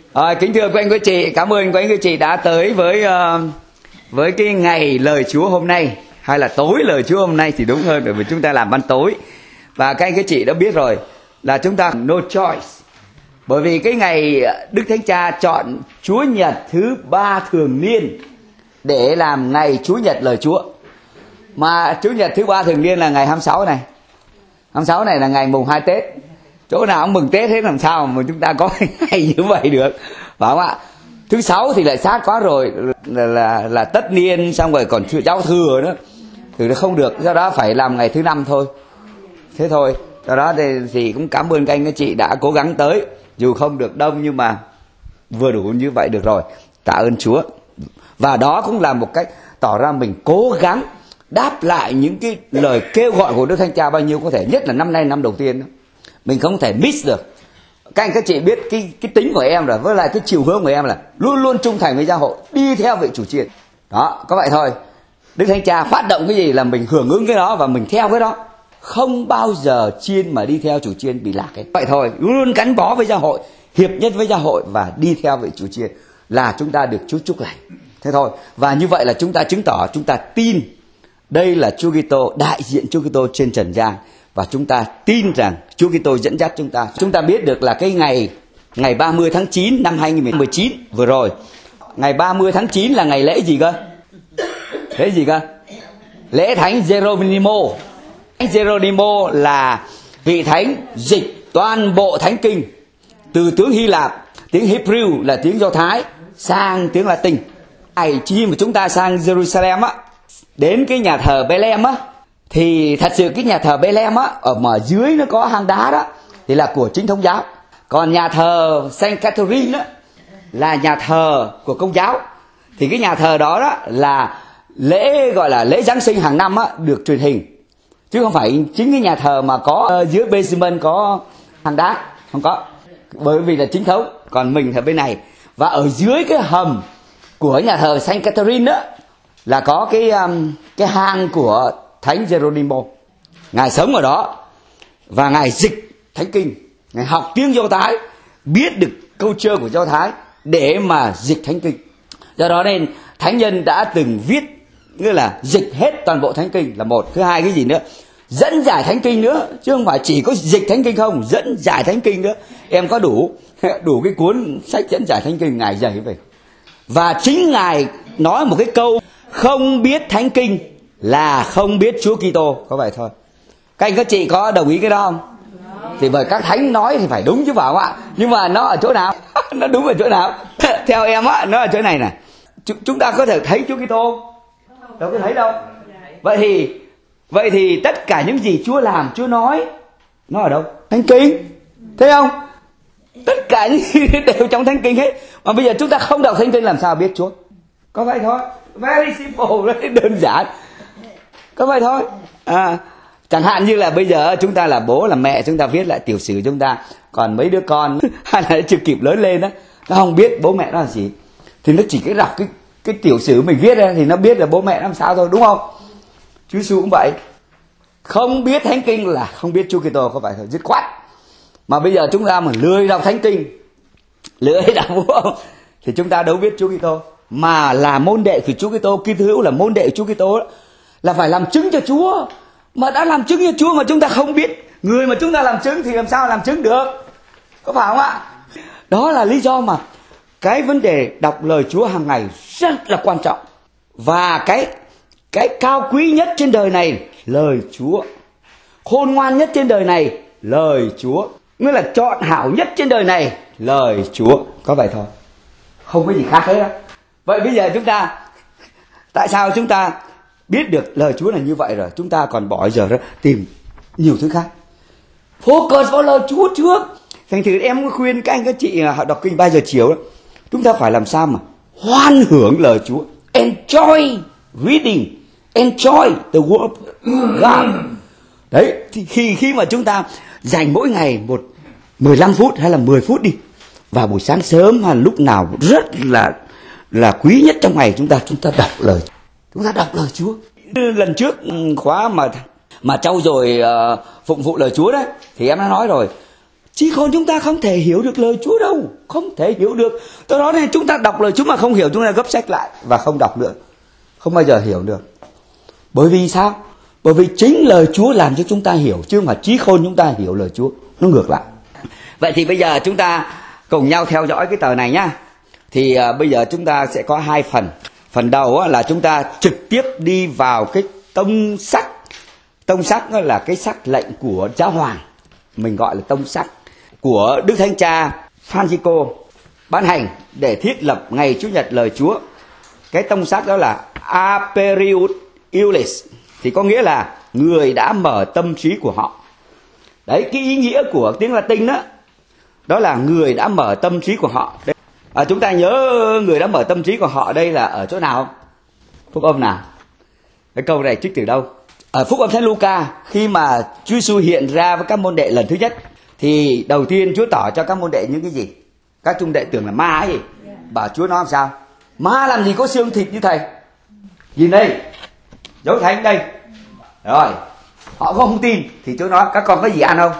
Kính thưa quý anh quý chị, cảm ơn quý anh quý chị đã tới với cái ngày lời Chúa hôm nay, hay là tối lời Chúa hôm nay thì đúng hơn, bởi vì chúng ta làm ban tối. Và các anh quý chị đã biết rồi là chúng ta no choice, bởi vì cái ngày Đức Thánh Cha chọn Chúa Nhật thứ 3 thường niên để làm ngày Chúa Nhật lời Chúa. Mà Chúa Nhật thứ 3 thường niên là ngày 26 này. 26 này là ngày mùng 2 Tết. Chỗ nào cũng mừng Tết hết, làm sao mà chúng ta có ngày như vậy được, phải không ạ? Thứ 6 thì lại sát quá rồi, là tất niên, xong rồi còn giáo thừa nữa thì nó không được, do đó phải làm ngày thứ 5 thôi. Thế thôi. Do đó thì cũng cảm ơn các anh các chị đã cố gắng tới, dù không được đông nhưng mà vừa đủ như vậy được rồi. Tạ ơn Chúa. Và đó cũng là một cách tỏ ra mình cố gắng đáp lại những cái lời kêu gọi của Đức Thánh Cha bao nhiêu có thể, nhất là năm nay năm đầu tiên đó. Mình không thể miss được. Các anh các chị biết cái tính của em rồi, với lại cái chiều hướng của em là luôn luôn trung thành với giáo hội, đi theo vị chủ chiên. Đó, có vậy thôi. Đức Thánh Cha phát động cái gì là mình hưởng ứng cái đó và mình theo cái đó. Không bao giờ chiên mà đi theo chủ chiên bị lạc ấy. Vậy thôi, luôn luôn gắn bó với giáo hội, hiệp nhất với giáo hội và đi theo vị chủ chiên là chúng ta được Chúa chúc lành. Thế thôi. Và như vậy là chúng ta chứng tỏ chúng ta tin đây là Chúa Kitô, đại diện Chúa Kitô trên trần gian. Và chúng ta tin rằng Chúa Kitô dẫn dắt chúng ta. Chúng ta biết được là cái ngày 30 tháng 9 năm 2019 vừa rồi. Ngày 30 tháng 9 là ngày lễ gì cơ? Lễ gì cơ? Lễ Thánh Geronimo. Thánh Geronimo là vị thánh dịch toàn bộ thánh kinh từ tiếng Hy Lạp, tiếng Hebrew là tiếng Do Thái, sang tiếng Latin. Khi mà chúng ta sang Jerusalem á, đến cái nhà thờ Bethlehem á, thì thật sự cái nhà thờ Bethlehem á, ở mà dưới nó có hang đá đó thì là của chính thống giáo. Còn nhà thờ Saint Catherine á là nhà thờ của Công giáo. Thì cái nhà thờ đó đó là lễ, gọi là lễ Giáng sinh hàng năm á, được truyền hình, chứ không phải chính cái nhà thờ mà có dưới basement có hang đá, không có, bởi vì là chính thống. Còn mình ở bên này, và ở dưới cái hầm của nhà thờ Saint Catherine đó là có cái hang của Thánh Geronimo. Ngài sống ở đó và ngài dịch thánh kinh, ngài học tiếng Do Thái, biết được câu chơ của Do Thái để mà dịch thánh kinh. Do đó nên thánh nhân đã từng viết, nghĩa là dịch hết toàn bộ thánh kinh là một. Thứ hai cái gì nữa? Dẫn giải thánh kinh nữa, chứ không phải chỉ có dịch thánh kinh không, dẫn giải thánh kinh nữa. Em có đủ cái cuốn sách dẫn giải thánh kinh ngài dạy về. Và chính ngài nói một cái câu: không biết thánh kinh là không biết Chúa Kitô. Có vậy thôi. Các anh các chị có đồng ý cái đó không? Thì bởi các thánh nói thì phải đúng chứ, phải không ạ? Nhưng mà nó ở chỗ nào? Nó đúng ở chỗ nào? Theo em á, nó ở chỗ này nè. Chúng ta có thể thấy Chúa Kitô đâu có thấy đâu. Vậy thì tất cả những gì Chúa làm, Chúa nói, nó ở đâu? Thánh kinh. Thấy không? Tất cả những gì đều trong thánh kinh hết. Mà bây giờ chúng ta không đọc thánh kinh làm sao biết Chúa? Có vậy thôi. Very simple, rất đơn giản. Có vậy thôi. Chẳng hạn như là bây giờ chúng ta là bố là mẹ, chúng ta viết lại tiểu sử chúng ta, còn mấy đứa con hay là chưa kịp lớn lên đó, nó không biết bố mẹ nó là gì, thì nó chỉ cái đọc cái tiểu sử mình viết ra thì nó biết là bố mẹ nó làm sao thôi, đúng không? Chúa Giêsu cũng vậy. Không biết thánh kinh là không biết Chúa Kitô, có phải thôi, dứt khoát. Mà bây giờ chúng ta mà lười đọc thánh kinh, lười đọc, đúng không? Thì chúng ta đâu biết Chúa Kitô. Mà là môn đệ của Chúa Kitô, Kitô hữu là môn đệ của Chúa Kitô đó, là phải làm chứng cho Chúa. Mà đã làm chứng cho Chúa mà chúng ta không biết người mà chúng ta làm chứng thì làm sao làm chứng được? Có phải không ạ? Đó là lý do mà cái vấn đề đọc lời Chúa hàng ngày rất là quan trọng. Và cái cao quý nhất trên đời này, lời Chúa. Khôn ngoan nhất trên đời này, lời Chúa. Nghĩa là chọn hảo nhất trên đời này, lời Chúa. Có vậy thôi, không có gì khác hết á. Vậy bây giờ chúng ta, tại sao chúng ta biết được lời Chúa là như vậy rồi, chúng ta còn bỏ giờ ra tìm nhiều thứ khác? Focus vào lời Chúa trước. Thành thử em khuyên các anh các chị họ đọc kinh 3 giờ chiều đó, chúng ta phải làm sao mà hoan hưởng lời Chúa. Enjoy reading, enjoy the word God. Đấy, thì khi mà chúng ta dành mỗi ngày 15 phút hay là 10 phút đi, vào buổi sáng sớm hay lúc nào rất là quý nhất trong ngày, chúng ta đọc lời. Chúng ta đọc lời Chúa. Lần trước khóa mà trau dồi phụng vụ lời Chúa đấy, thì em đã nói rồi, Trí khôn chúng ta không thể hiểu được lời Chúa đâu, không thể hiểu được. Do đó nên chúng ta đọc lời Chúa mà không hiểu, chúng ta gấp sách lại và không đọc nữa, không bao giờ hiểu được. Bởi vì sao? Bởi vì chính lời Chúa làm cho chúng ta hiểu, chứ không phải trí khôn chúng ta hiểu lời Chúa, nó ngược lại. Vậy thì bây giờ chúng ta cùng nhau theo dõi cái tờ này nhá. Thì bây giờ chúng ta sẽ có hai phần. Phần đầu là chúng ta trực tiếp đi vào cái tông sắc. Tông sắc là cái sắc lệnh của Giáo Hoàng, mình gọi là tông sắc, của Đức Thánh Cha Francisco ban hành để thiết lập ngày Chủ nhật lời Chúa. Cái tông sắc đó là Aperius Iulis, thì có nghĩa là người đã mở tâm trí của họ. Đấy, cái ý nghĩa của tiếng Latin đó, đó là người đã mở tâm trí của họ. Chúng ta nhớ người đã mở tâm trí của họ đây là ở chỗ nào? Phúc âm nào? Cái câu này trích từ đâu? Ở Phúc âm Thánh Luca, khi mà Chúa Giêsu hiện ra với các môn đệ lần thứ nhất, thì đầu tiên Chúa tỏ cho các môn đệ những cái gì? Các trung đệ tưởng là ma ấy gì? Bảo Chúa nói làm sao? Ma làm gì có xương thịt như thầy? Nhìn đây, dấu thánh đây. Rồi, họ không tin, thì Chúa nói các con có gì ăn không?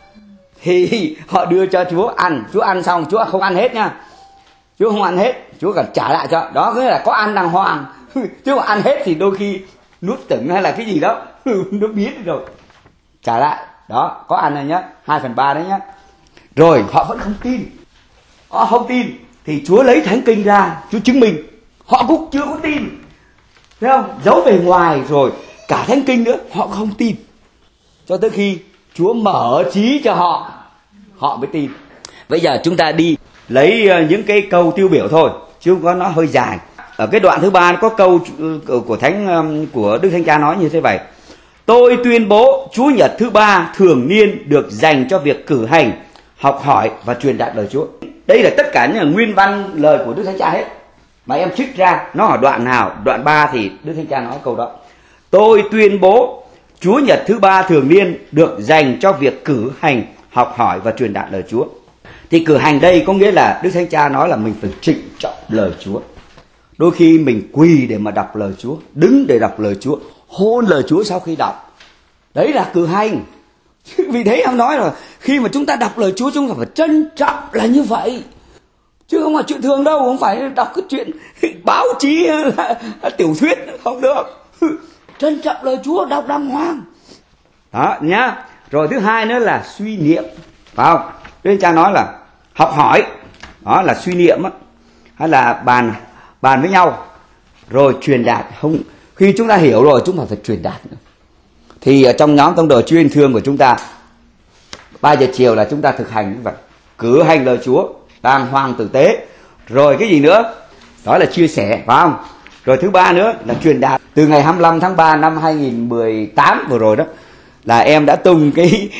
Thì họ đưa cho Chúa ăn. Chúa ăn xong, Chúa không ăn hết nha. Chúa không ăn hết, Chúa còn trả lại cho. Đó nghĩa là có ăn đàng hoàng. Chứ mà ăn hết thì đôi khi nuốt chửng hay là cái gì đó nó biến rồi, trả lại. Đó, có ăn rồi nhá, 2/3 đấy nhá. Rồi họ vẫn không tin. Họ không tin thì Chúa lấy Thánh Kinh ra, Chúa chứng minh. Họ cũng chưa có tin, thấy không? Giấu bề ngoài rồi cả Thánh Kinh nữa, họ không tin. Cho tới khi Chúa mở trí cho họ, họ mới tin. Bây giờ chúng ta đi lấy những cái câu tiêu biểu thôi, chứ không có, nó hơi dài. Ở cái đoạn thứ 3 có câu của Đức Thánh Cha nói như thế vậy: tôi tuyên bố Chúa Nhật thứ 3 thường niên được dành cho việc cử hành, học hỏi và truyền đạt lời Chúa. Đây là tất cả những nguyên văn lời của Đức Thánh Cha hết. Mà em trích ra nó ở đoạn nào? Đoạn 3 thì Đức Thánh Cha nói câu đó: tôi tuyên bố Chúa Nhật thứ 3 thường niên được dành cho việc cử hành, học hỏi và truyền đạt lời Chúa. Thì cử hành đây có nghĩa là Đức Thánh Cha nói là mình phải trịnh trọng lời Chúa. Đôi khi mình quỳ để mà đọc lời Chúa, đứng để đọc lời Chúa, hôn lời Chúa sau khi đọc. Đấy là cử hành. Vì thế em nói là khi mà chúng ta đọc lời Chúa, chúng ta phải trân trọng là như vậy. Chứ không phải chuyện thường đâu, không phải đọc cái chuyện báo chí là tiểu thuyết, không được. Trân trọng lời Chúa, đọc đàng hoàng. Đó nhá. Rồi thứ hai nữa là suy niệm, phải không? Đức Cha nói là học hỏi, đó là suy niệm á, hay là bàn với nhau, rồi truyền đạt. Không, khi chúng ta hiểu rồi chúng ta phải truyền đạt nữa. Thì ở trong nhóm tông đồ chuyên thương của chúng ta, 3 giờ chiều là chúng ta thực hành như vậy, cử hành lời Chúa đàng hoàng tử tế. Rồi cái gì nữa? Đó là chia sẻ, phải không? Rồi thứ ba nữa là truyền đạt. Từ ngày 25 tháng 3 năm 2018 vừa rồi đó, là em đã tung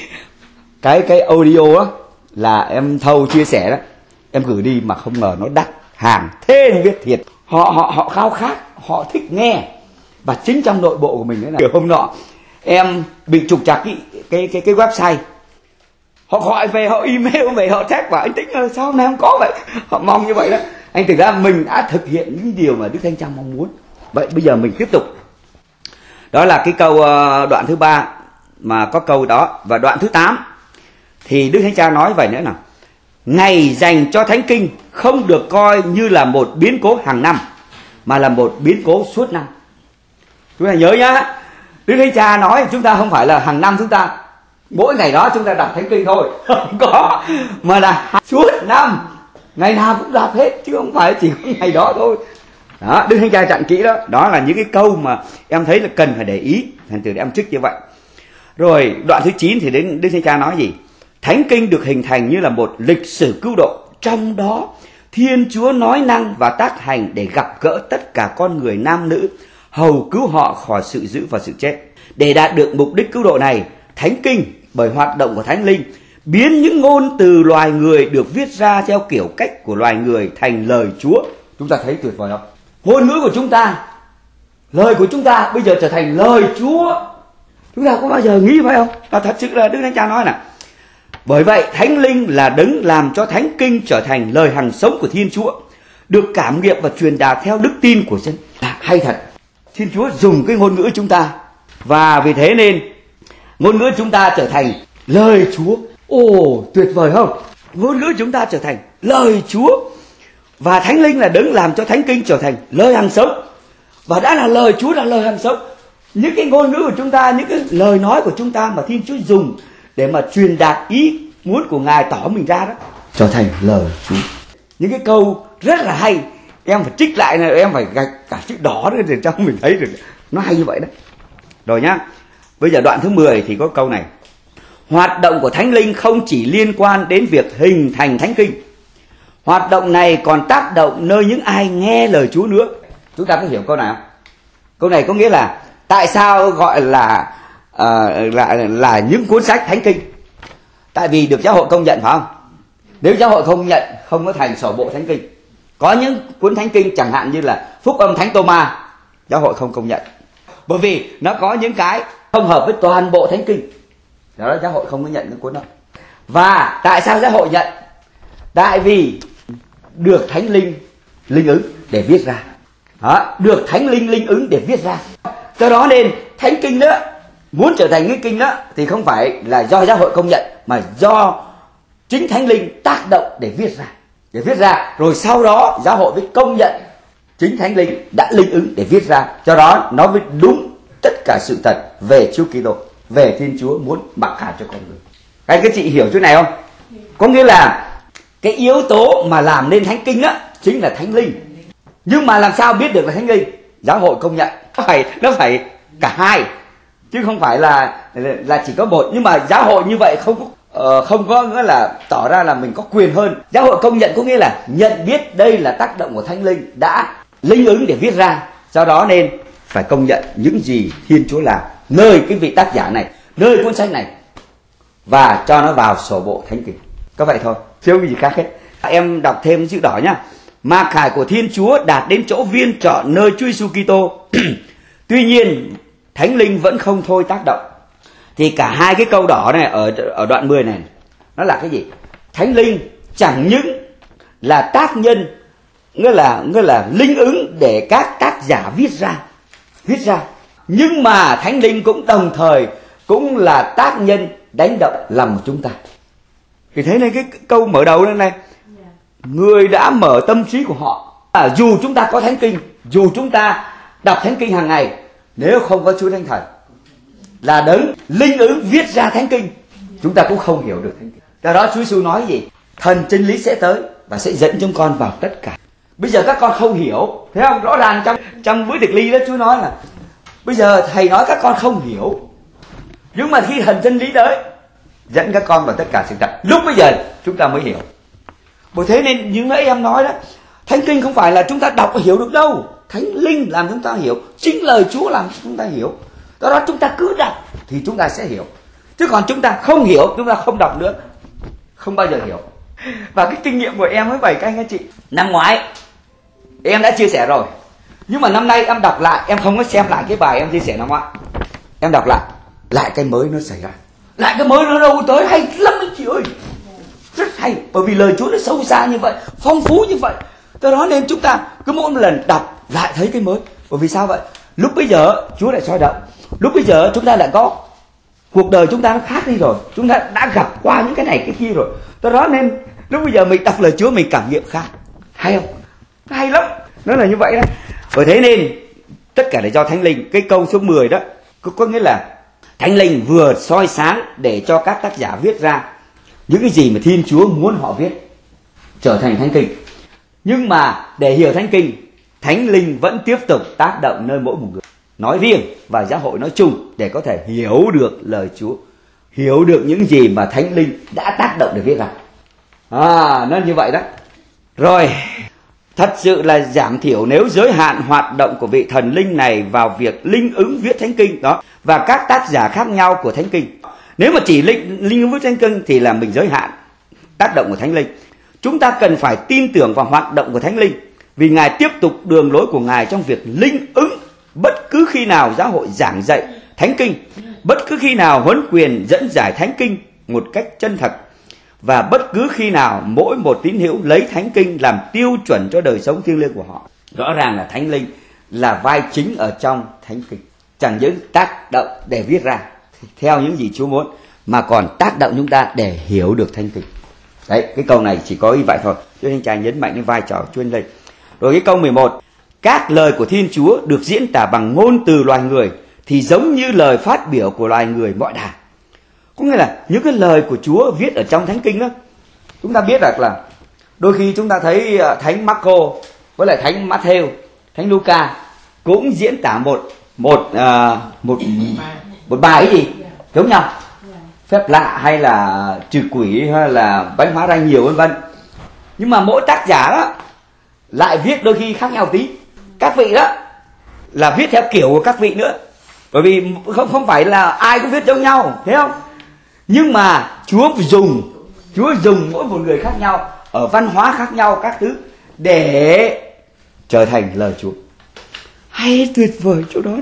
cái audio á, là em thâu chia sẻ đó, em gửi đi mà không ngờ nó đắt hàng thế không biết thiệt. Họ khao khát, họ thích nghe. Và chính trong nội bộ của mình nữa là hôm nọ em bị trục trặc cái website. Họ gọi về, họ email về, họ text vào: anh Tĩnh ơi, sao hôm nay không có vậy? Họ mong như vậy đó. Anh thực ra mình đã thực hiện những điều mà Đức Thánh Cha mong muốn. Vậy bây giờ mình tiếp tục. Đó là cái câu đoạn thứ 3 mà có câu đó. Và đoạn thứ 8 thì Đức Thánh Cha nói vậy nữa nào: ngày dành cho Thánh Kinh không được coi như là một biến cố hàng năm, mà là một biến cố suốt năm. Chúng ta nhớ nhá, Đức Thánh Cha nói chúng ta không phải là hàng năm chúng ta mỗi ngày đó chúng ta đọc Thánh Kinh thôi, không có, mà là suốt năm, ngày nào cũng đọc hết, chứ không phải chỉ có ngày đó thôi. Đó, Đức Thánh Cha dặn kỹ đó. Đó là những cái câu mà em thấy là cần phải để ý, thành từ em trích như vậy. Rồi đoạn thứ 9 thì đến Đức Thánh Cha nói gì? Thánh Kinh được hình thành như là một lịch sử cứu độ, trong đó Thiên Chúa nói năng và tác hành để gặp gỡ tất cả con người nam nữ, hầu cứu họ khỏi sự dữ và sự chết. Để đạt được mục đích cứu độ này, Thánh Kinh bởi hoạt động của Thánh Linh biến những ngôn từ loài người được viết ra theo kiểu cách của loài người thành lời Chúa. Chúng ta thấy tuyệt vời không? Ngôn ngữ của chúng ta, lời của chúng ta bây giờ trở thành lời Chúa. Chúng ta có bao giờ nghĩ phải không? Là thật sự là Đức Thánh Cha nói nè. Bởi vậy Thánh Linh là đấng làm cho Thánh Kinh trở thành lời hằng sống của Thiên Chúa, được cảm nghiệm và truyền đạt theo đức tin của dân. Hay thật, Thiên Chúa dùng cái ngôn ngữ chúng ta, và vì thế nên ngôn ngữ chúng ta trở thành lời Chúa. Ồ, tuyệt vời không? Ngôn ngữ chúng ta trở thành lời Chúa, và Thánh Linh là đấng làm cho Thánh Kinh trở thành lời hằng sống. Và đã là lời Chúa, là lời hằng sống, những cái ngôn ngữ của chúng ta, những cái lời nói của chúng ta mà Thiên Chúa dùng để mà truyền đạt ý muốn của Ngài tỏ mình ra đó, trở thành lời Chúa. Những cái câu rất là hay, em phải trích lại này, em phải gạch cả chữ đỏ nữa để cho mình thấy được nó hay như vậy đó. Rồi nhá, bây giờ đoạn thứ 10 thì có câu này: hoạt động của Thánh Linh không chỉ liên quan đến việc hình thành Thánh Kinh, hoạt động này còn tác động nơi những ai nghe lời Chúa nữa. Chúng ta có hiểu câu này không? Câu này có nghĩa là tại sao gọi là những cuốn sách Thánh Kinh? Tại vì được giáo hội công nhận, phải không? Nếu giáo hội không nhận, không có thành sổ bộ Thánh Kinh. Có những cuốn Thánh Kinh chẳng hạn như là Phúc Âm Thánh Tô-ma, giáo hội không công nhận, bởi vì nó có những cái không hợp với toàn bộ Thánh Kinh. Đó là giáo hội không có nhận những cuốn đó. Và tại sao giáo hội nhận? Tại vì được Thánh Linh linh ứng để viết ra. Đó, được Thánh Linh linh ứng để viết ra. Do đó nên Thánh Kinh đó, muốn trở thành cái kinh đó thì không phải là do giáo hội công nhận, mà do chính Thánh Linh tác động để viết ra. Để viết ra rồi sau đó giáo hội mới công nhận chính Thánh Linh đã linh ứng để viết ra. Do đó nó mới đúng tất cả sự thật về Chúa Kitô, về Thiên Chúa muốn mặc khải cho con người. Các chị hiểu chỗ này không? Có nghĩa là cái yếu tố mà làm nên Thánh Kinh á chính là Thánh Linh. Nhưng mà làm sao biết được là Thánh Linh? Giáo hội công nhận. Nó phải cả hai, chứ không phải là chỉ có một. Nhưng mà giáo hội như vậy không có nghĩa là tỏ ra là mình có quyền hơn. Giáo hội công nhận có nghĩa là nhận biết đây là tác động của Thánh Linh đã linh ứng để viết ra. Do đó nên phải công nhận những gì Thiên Chúa làm nơi cái vị tác giả này, nơi cuốn sách này, và cho nó vào sổ bộ Thánh Kinh. Có vậy thôi, chứ không có gì khác hết. Em đọc thêm chữ đỏ nhá. Mặc khải của Thiên Chúa đạt đến chỗ viên trọn nơi Chúa Giêsu Kitô. Tuy nhiên Thánh Linh vẫn không thôi tác động. Thì cả hai cái câu đỏ này ở đoạn 10 này, nó là cái gì? Thánh Linh chẳng những là tác nhân, nghĩa là linh ứng để các tác giả viết ra, nhưng mà Thánh Linh cũng đồng thời cũng là tác nhân đánh động lòng chúng ta. Thì thấy này, cái câu mở đầu này, người đã mở tâm trí của họ. Dù chúng ta có Thánh Kinh, dù chúng ta đọc Thánh Kinh hàng ngày, nếu không có Chúa Thánh Thần là đấng linh ứng viết ra Thánh Kinh, chúng ta cũng không hiểu được Thánh Kinh. Do đó Chúa Giêsu nói gì? Thần chân lý sẽ tới và sẽ dẫn chúng con vào tất cả. Bây giờ các con không hiểu, thấy không? Rõ ràng trong bữa tiệc ly đó Chúa nói là bây giờ thầy nói các con không hiểu, nhưng mà khi thần chân lý tới dẫn các con vào tất cả sự thật, lúc bây giờ chúng ta mới hiểu. Bởi thế nên như nãy em nói đó, Thánh Kinh không phải là chúng ta đọc và hiểu được đâu. Thánh Linh làm chúng ta hiểu, chính lời Chúa làm chúng ta hiểu. Do đó chúng ta cứ đọc thì chúng ta sẽ hiểu. Chứ còn chúng ta không hiểu, chúng ta không đọc nữa, không bao giờ hiểu. Và cái kinh nghiệm của em với các anh chị, năm ngoái em đã chia sẻ rồi, nhưng mà năm nay em đọc lại, em không có xem lại cái bài em chia sẻ năm ngoái. Em đọc lại cái mới nó xảy ra. Lại cái mới nó đâu tới, hay lắm anh chị ơi, rất hay. Bởi vì lời Chúa nó sâu xa như vậy, phong phú như vậy. Do đó nên chúng ta cứ mỗi một lần đọc lại thấy cái mới. Bởi vì sao vậy? Lúc bây giờ Chúa lại soi động, lúc bây giờ chúng ta lại có cuộc đời chúng ta nó khác đi rồi, chúng ta đã gặp qua những cái này cái kia rồi. Do đó nên lúc bây giờ mình đọc lời Chúa mình cảm nghiệm khác. Hay không? Hay lắm. Nó là như vậy đó. Bởi thế nên tất cả là do Thánh Linh. Cái câu số 10 đó có nghĩa là Thánh Linh vừa soi sáng để cho các tác giả viết ra những cái gì mà Thiên Chúa muốn họ viết, trở thành Thánh Kinh. Nhưng mà để hiểu Thánh Kinh, Thánh Linh vẫn tiếp tục tác động nơi mỗi một người nói riêng và giáo hội nói chung, để có thể hiểu được lời Chúa, hiểu được những gì mà Thánh Linh đã tác động để viết ra. Nó như vậy đó. Rồi, thật sự là giảm thiểu nếu giới hạn hoạt động của vị thần linh này vào việc linh ứng viết Thánh Kinh đó và các tác giả khác nhau của Thánh Kinh. Nếu mà chỉ linh ứng viết Thánh Kinh thì là mình giới hạn tác động của Thánh Linh. Chúng ta cần phải tin tưởng vào hoạt động của Thánh Linh, vì Ngài tiếp tục đường lối của Ngài trong việc linh ứng. Bất cứ khi nào giáo hội giảng dạy Thánh Kinh, bất cứ khi nào huấn quyền dẫn giải Thánh Kinh một cách chân thật, và bất cứ khi nào mỗi một tín hữu lấy Thánh Kinh làm tiêu chuẩn cho đời sống thiêng liêng của họ. Rõ ràng là Thánh Linh là vai chính ở trong Thánh Kinh, chẳng những tác động để viết ra theo những gì Chúa muốn, mà còn tác động chúng ta để hiểu được Thánh Kinh. Đấy, cái câu này chỉ có ý vậy thôi. Chúa Thánh Cha nhấn mạnh đến vai trò Chúa lên. Rồi cái câu 11, các lời của Thiên Chúa được diễn tả bằng ngôn từ loài người thì giống như lời phát biểu của loài người mọi đà. Có nghĩa là những cái lời của Chúa viết ở trong Thánh Kinh đó, chúng ta biết là đôi khi chúng ta thấy Thánh Marco với lại Thánh Matthew, Thánh Luca cũng diễn tả một bài gì giống nhau, phép lạ hay là trừ quỷ hay là bánh hóa ra nhiều vân vân. Nhưng mà mỗi tác giả đó lại viết đôi khi khác nhau tí. Các vị đó là viết theo kiểu của các vị nữa, bởi vì không phải là ai cũng viết giống nhau, thấy không? Nhưng mà Chúa dùng mỗi một người khác nhau, ở văn hóa khác nhau các thứ để trở thành lời Chúa. Hay tuyệt vời chỗ đó.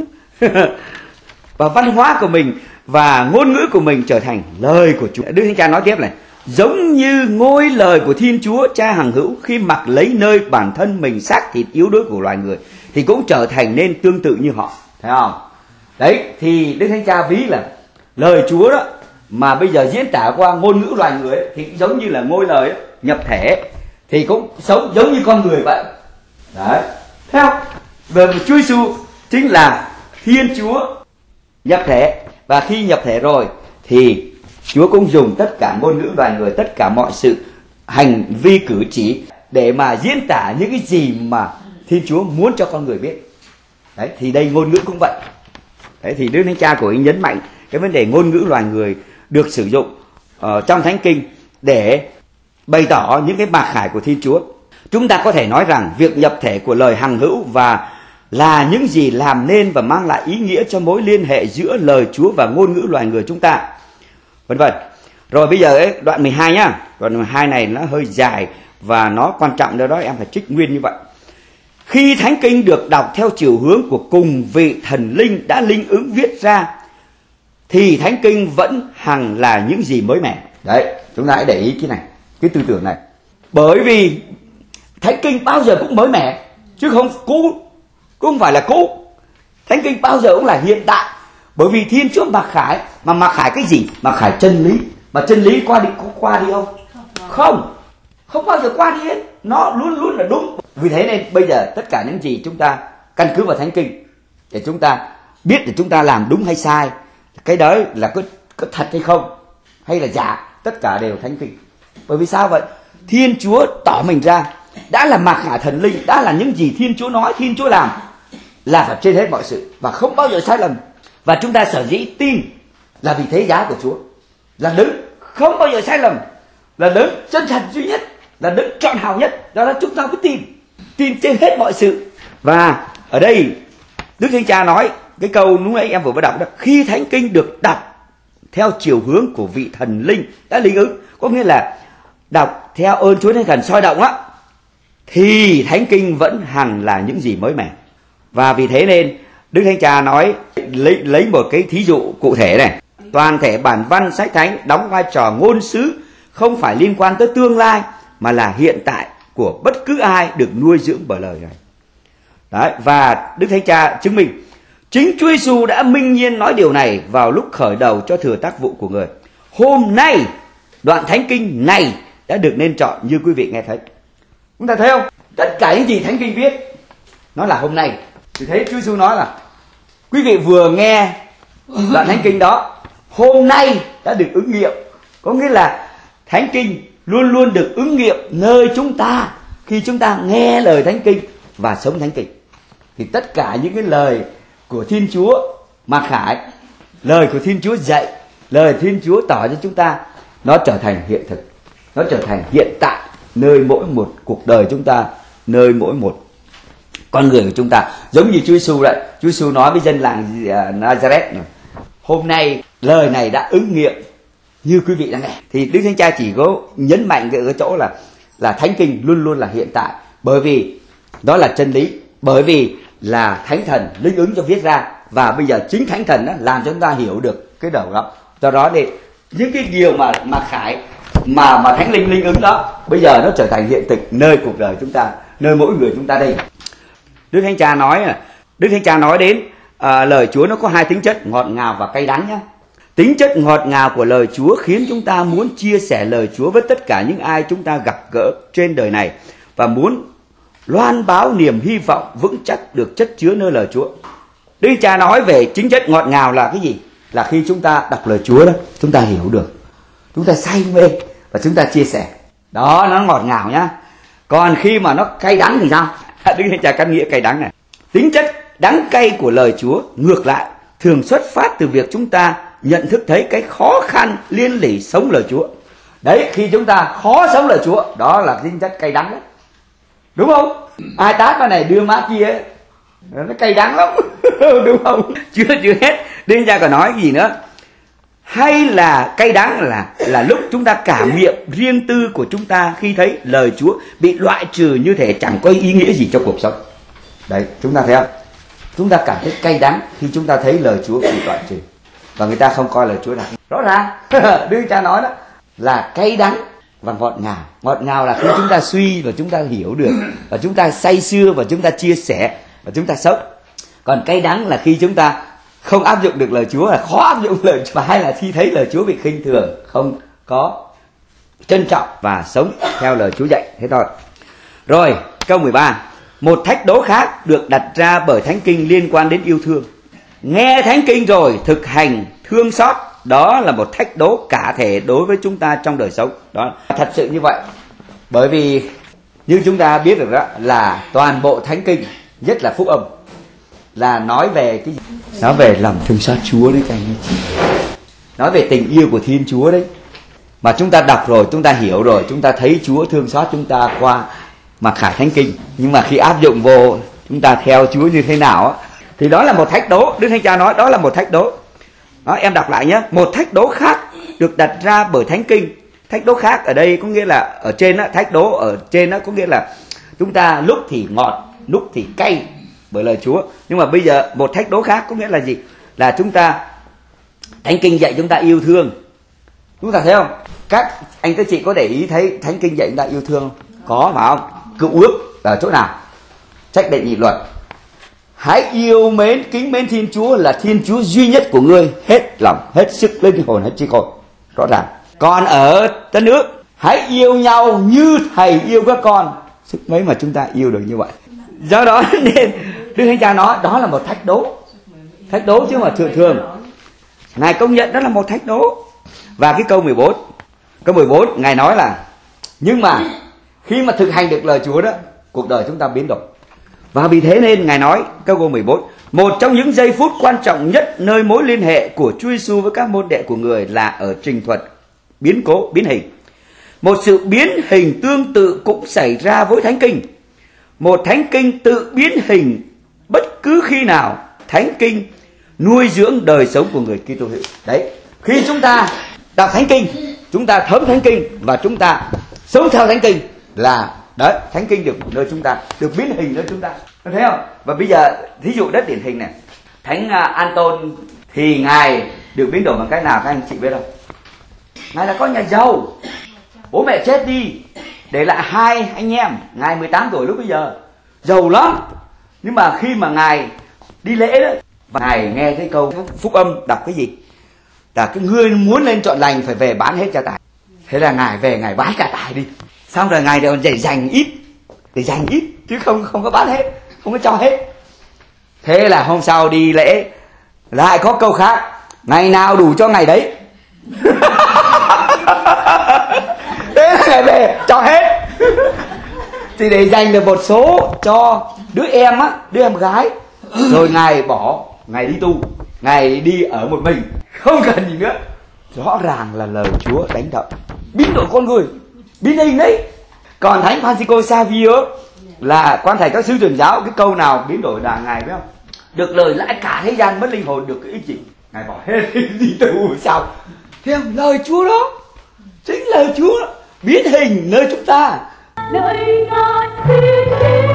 Và văn hóa của mình và ngôn ngữ của mình trở thành lời của Chúa. Đức Thánh Cha nói tiếp này, giống như ngôi lời của Thiên Chúa Cha hằng hữu khi mặc lấy nơi bản thân mình xác thịt yếu đuối của loài người thì cũng trở thành nên tương tự như họ. Thấy không? Đấy, thì Đức Thánh Cha ví là lời Chúa đó mà bây giờ diễn tả qua ngôn ngữ loài người ấy, thì giống như là ngôi lời ấy, nhập thể thì cũng sống giống như con người vậy. Đấy. Theo về Chúa Giêsu chính là Thiên Chúa nhập thể, và khi nhập thể rồi thì Chúa cũng dùng tất cả ngôn ngữ loài người, tất cả mọi sự hành vi cử chỉ để mà diễn tả những cái gì mà Thiên Chúa muốn cho con người biết. Đấy, thì đây ngôn ngữ cũng vậy. Đấy, thì Đức Thánh Cha của anh nhấn mạnh cái vấn đề ngôn ngữ loài người được sử dụng trong Thánh Kinh để bày tỏ những cái mặc khải của Thiên Chúa. Chúng ta có thể nói rằng việc nhập thể của lời hằng hữu và là những gì làm nên và mang lại ý nghĩa cho mối liên hệ giữa lời Chúa và ngôn ngữ loài người chúng ta, vân vân. Rồi bây giờ ấy, đoạn 12 nhá. Đoạn 12 này nó hơi dài và nó quan trọng, do đó em phải trích nguyên như vậy. Khi Thánh Kinh được đọc theo chiều hướng của cùng vị thần linh đã linh ứng viết ra thì Thánh Kinh vẫn hằng là những gì mới mẻ. Đấy, chúng ta hãy để ý cái này, cái tư tưởng này. Bởi vì Thánh Kinh bao giờ cũng mới mẻ chứ không cũ, cũng không phải là cũ. Thánh Kinh bao giờ cũng là hiện tại. Bởi vì Thiên Chúa mặc khải, mà mặc khải cái gì? Mặc khải chân lý. Mà chân lý qua đi không? Không bao giờ qua đi hết. Nó luôn luôn là đúng. Vì thế nên bây giờ tất cả những gì chúng ta căn cứ vào Thánh Kinh để chúng ta biết để chúng ta làm đúng hay sai, cái đó là có thật hay không, hay là giả, tất cả đều Thánh Kinh. Bởi vì sao vậy? Thiên Chúa tỏ mình ra, đã là mặc khải thần linh, đã là những gì Thiên Chúa nói, Thiên Chúa làm là phải trên hết mọi sự và không bao giờ sai lầm. Và chúng ta sở dĩ tin là vì thế giá của Chúa là đấng không bao giờ sai lầm, là đấng chân thật duy nhất, là đấng trọn hào nhất. Đó là chúng ta cứ tin trên hết mọi sự. Và ở đây Đức Thánh Cha nói cái câu lúc nãy em vừa mới đọc đó, khi Thánh Kinh được đọc theo chiều hướng của vị thần linh đã linh ứng, có nghĩa là đọc theo ơn Chúa Thánh Thần soi động á, thì Thánh Kinh vẫn hằng là những gì mới mẻ. Và vì thế nên Đức Thánh Cha nói, lấy một cái thí dụ cụ thể này, toàn thể bản văn sách thánh đóng vai trò ngôn sứ, không phải liên quan tới tương lai mà là hiện tại của bất cứ ai được nuôi dưỡng bởi lời này. Đấy, và Đức Thánh Cha chứng minh chính Chúa Giêsu đã minh nhiên nói điều này vào lúc khởi đầu cho thừa tác vụ của người. Hôm nay đoạn Thánh Kinh này đã được nên chọn như quý vị nghe thấy. Chúng ta thấy không? Tất cả những gì Thánh Kinh viết nó là hôm nay. Thì thấy Chúa Giêsu nói là quý vị vừa nghe đoạn Thánh Kinh đó, hôm nay đã được ứng nghiệm. Có nghĩa là Thánh Kinh luôn luôn được ứng nghiệm nơi chúng ta khi chúng ta nghe lời Thánh Kinh và sống Thánh Kinh. Thì tất cả những cái lời của Thiên Chúa mặc khải, lời của Thiên Chúa dạy, lời Thiên Chúa tỏ cho chúng ta, nó trở thành hiện thực, nó trở thành hiện tại nơi mỗi một cuộc đời chúng ta, nơi mỗi một con người của chúng ta. Giống như Chúa Giêsu đấy, Chúa Giêsu nói với dân làng Nazareth này, hôm nay lời này đã ứng nghiệm như quý vị đang nghe. Thì Đức Thánh Cha chỉ có nhấn mạnh cái chỗ là Thánh Kinh luôn luôn là hiện tại, bởi vì đó là chân lý, bởi vì là Thánh Thần linh ứng cho viết ra, và bây giờ chính Thánh Thần đó làm cho chúng ta hiểu được cái đầu đó. Do đó thì những cái điều mà khải mà Thánh Linh linh ứng đó bây giờ nó trở thành hiện thực nơi cuộc đời chúng ta, nơi mỗi người chúng ta đây. Đức Thánh Cha nói đến lời Chúa nó có hai tính chất, ngọt ngào và cay đắng nhá. Tính chất ngọt ngào của lời Chúa khiến chúng ta muốn chia sẻ lời Chúa với tất cả những ai chúng ta gặp gỡ trên đời này, và muốn loan báo niềm hy vọng vững chắc được chất chứa nơi lời Chúa. Đức Cha nói về chính chất ngọt ngào là cái gì? Là khi chúng ta đọc lời Chúa đó, chúng ta hiểu được, chúng ta say mê và chúng ta chia sẻ. Đó, nó ngọt ngào nhá. Còn khi mà nó cay đắng thì sao? Đức Cha căn nghĩa cay đắng này. Tính chất đắng cay của lời Chúa ngược lại thường xuất phát từ việc chúng ta nhận thức thấy cái khó khăn liên lỉ sống lời Chúa. Đấy, khi chúng ta khó sống lời Chúa, đó là tính chất cay đắng đấy. Đúng không? Ai tát cái này đưa má kia ấy, nó cay đắng lắm. Đúng không? Chưa hết. Đức Cha còn nói gì nữa? Hay là cay đắng là lúc chúng ta cảm nghiệm riêng tư của chúng ta khi thấy lời Chúa bị loại trừ như thể chẳng có ý nghĩa gì cho cuộc sống. Đấy, chúng ta thấy không? Chúng ta cảm thấy cay đắng khi chúng ta thấy lời Chúa bị loại trừ và người ta không coi lời Chúa là rõ ràng. Đức Cha nói đó là cay đắng và ngọt ngào. Ngọt ngào là khi chúng ta suy và chúng ta hiểu được, và chúng ta say sưa và chúng ta chia sẻ và chúng ta sống. Còn cay đắng là khi chúng ta không áp dụng được lời Chúa, là khó áp dụng lời Chúa, hay là khi thấy lời Chúa bị khinh thường, không có trân trọng và sống theo lời Chúa dạy. Thế thôi. Rồi, câu 13. Một thách đố khác được đặt ra bởi Thánh Kinh liên quan đến yêu thương. Nghe Thánh Kinh rồi thực hành thương xót, đó là một thách đố cả thể đối với chúng ta trong đời sống. Đó, thật sự như vậy. Bởi vì như chúng ta biết được đó, là toàn bộ Thánh Kinh, nhất là Phúc Âm, là nói về cái gì? Nói về lòng thương xót Chúa đấy các anh. Nói về tình yêu của Thiên Chúa đấy. Mà chúng ta đọc rồi, chúng ta hiểu rồi, chúng ta thấy Chúa thương xót chúng ta qua mặc khải Thánh Kinh. Nhưng mà khi áp dụng vô, chúng ta theo Chúa như thế nào á, thì đó là một thách đố. Đức Thánh Cha nói đó là một thách đố. Đó, em đọc lại nhé. Một thách đố khác được đặt ra bởi Thánh Kinh. Thách đố khác ở đây có nghĩa là ở trên á, thách đố ở trên đó có nghĩa là chúng ta lúc thì ngọt, lúc thì cay bởi lời Chúa. Nhưng mà bây giờ một thách đố khác có nghĩa là gì? Là chúng ta, Thánh Kinh dạy chúng ta yêu thương. Chúng ta thấy không? Các anh các chị có để ý thấy Thánh Kinh dạy chúng ta yêu thương không? Có phải không? Cựu ước ở chỗ nào? Trách Đệ Nhị Luật. Hãy yêu mến, kính mến Thiên Chúa là Thiên Chúa duy nhất của ngươi, hết lòng, hết sức, linh hồn, hết trí khôn. Rõ ràng. Còn ở Tân Ước, hãy yêu nhau như Thầy yêu các con. Sức mấy mà chúng ta yêu được như vậy. Do đó nên Đức Thánh Cha nói đó là một thách đố. Thách đố chứ mà thường Ngài công nhận đó là một thách đố. Và cái câu 14, câu 14 Ngài nói là nhưng mà khi mà thực hành được lời Chúa đó, cuộc đời chúng ta biến đổi. Và vì thế nên Ngài nói câu 14, một trong những giây phút quan trọng nhất nơi mối liên hệ của Chúa Giêsu với các môn đệ của người là ở trình thuật biến cố, biến hình. Một sự biến hình tương tự cũng xảy ra với Thánh Kinh. Một Thánh Kinh tự biến hình bất cứ khi nào Thánh Kinh nuôi dưỡng đời sống của người Kitô hữu. Đấy, khi chúng ta đọc Thánh Kinh, chúng ta thấm Thánh Kinh và chúng ta sống theo Thánh Kinh là đấy, Thánh Kinh được nơi chúng ta, được biến hình nơi chúng ta. Có thấy không? Và bây giờ thí dụ rất điển hình này, Thánh Anton thì Ngài được biến đổi bằng cách nào các anh chị biết không? Ngài là con nhà giàu, bố mẹ chết đi, để lại hai anh em. Ngài 18 tuổi lúc bây giờ, giàu lắm. Nhưng mà khi mà Ngài đi lễ đó, và Ngài nghe thấy câu Phúc Âm đọc cái gì? Là cái người muốn lên trọn lành phải về bán hết gia tài. Thế là Ngài về Ngài bán cả tài đi. Xong rồi Ngài để dành ít, chứ không có bán hết, không có cho hết. Thế là hôm sau đi lễ lại có câu khác, ngày nào đủ cho ngày đấy. Thế là Ngài về cho hết. Thì để dành được một số cho đứa em á, đứa em gái. Rồi Ngài bỏ, Ngài đi tu, Ngài đi ở một mình, không cần gì nữa. Rõ ràng là lời Chúa đánh động, biến đổi con người, biến hình đấy. Còn Thánh Francisco Xavier là quan thầy các sứ truyền giáo, cái câu nào biến đổi là Ngài biết không? Được lời lãi cả thế gian mất linh hồn được cái ích gì. Ngài bỏ hết đi tu sao? Theo lời Chúa đó, chính lời Chúa đó, biến hình nơi chúng ta. Lời Ngài